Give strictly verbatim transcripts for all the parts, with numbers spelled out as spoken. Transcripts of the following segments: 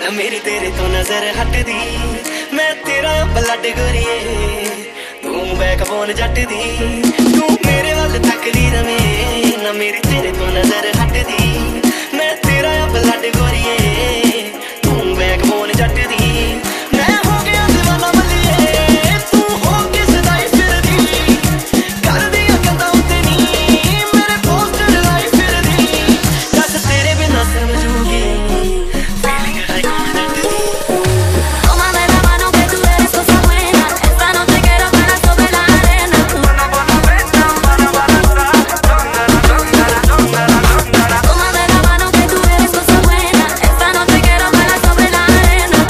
ना मेरी तेरे तो नजर हटदी, मैं तेरा ब्लड गोरिए, तू बैकबोन जट दी। तू मेरे वाल तकदी रवे, ना मेरी तेरे तो नजर हटदी, मैं तेरा ब्लड गोरिए, तू बैकबोन जट दी। मैं हो गया दीवाना मलिए, तू हो किस दाई फिरदी, कर दिया कंधा उत्ते नी मेरे पोस्टर लाई फिरदी। दस तेरे बिना समझूगी फीलिंग है कौन जट दी। Tómame la mano que tú eres cosa buena, esta noche quiero ganar sobre la arena. Tómame la mano que tú eres cosa buena, esta noche quiero ganar sobre la arena.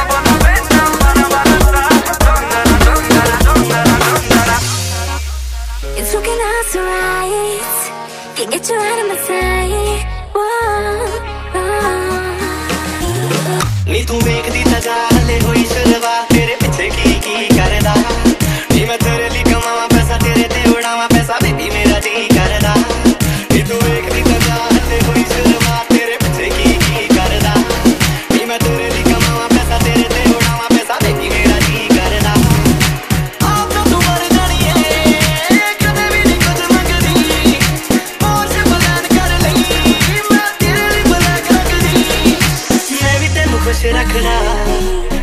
It's looking out so right, can't get you out of my sight. Whoa, whoa. नी तू वेखदी ता जा हले होई शुरुआत, तेरे पिछे की की करदा, नी मैं तेरे लिए कमावा पैसा, तेरे ते उड़ावा पैसा, बेबी मेरा जी करदा। नी तू वेखदी ता जा हले होई शुरुआत, तेरे पिछे की की करदा, नी मैं तेरे लिए कमावा पैसा, तेरे ते उड़ावा पैसा, बेबी मेरा जी करदा। आप तो तू मर जानी है, कदे भी नहीं कुछ मंगदी, पोर्श प्लान कर लई, मैं तेरे लिए ब्लैक रखदी। मैं भी तेनू खुश रखना।